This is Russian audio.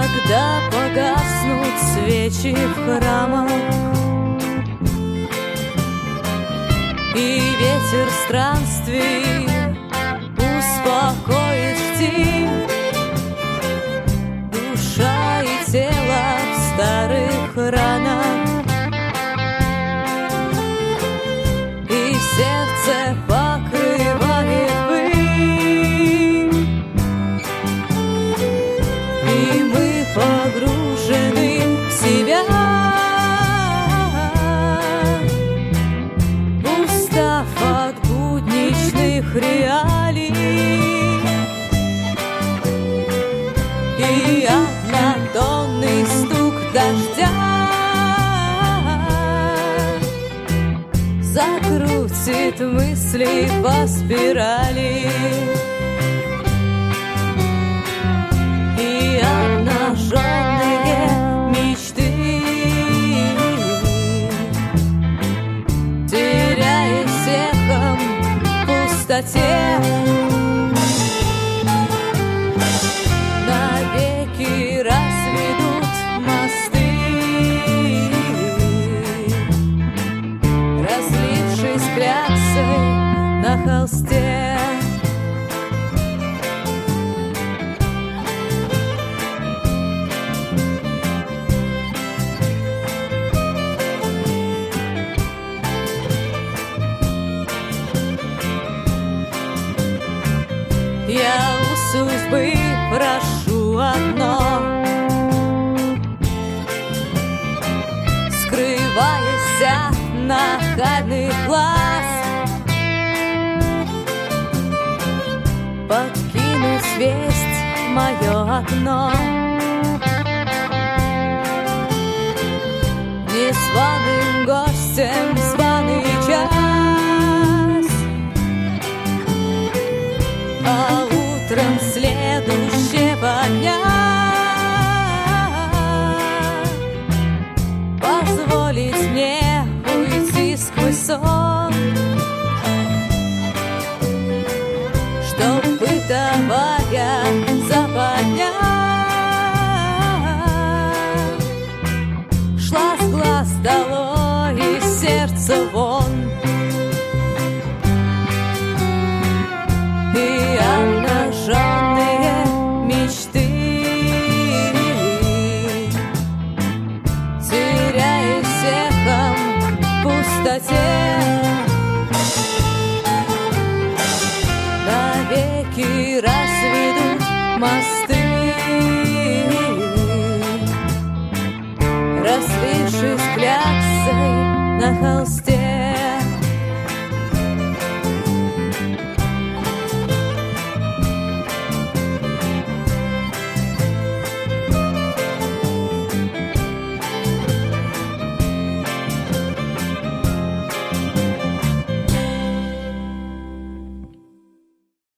когда погаснут свечи в храмах, и ветер странствий успокоит штиль, душа и тело в старых ранах, и сердце покрывает пыль, и мы погружены в себя, устав от будничных реалий и однотонный стук дождя закрутит мысли по спирали, и обнаженные мечты, теряясь эхом в пустоте, навеки разведут мосты, разлившись кляксой на холсте. Я у судьбы прошу одно, скрываясь от нахальных глаз, подкинуть весть в мое окно, незваным гостем званый час, а утром следующего дня позволить мне уйти сквозь сон, чтоб бытовая западня шла с глаз долой и сердца вон. И обнаженные мечты, теряясь эхом в пустоте, навеки разведут мосты, разлившись кляксой на холсте.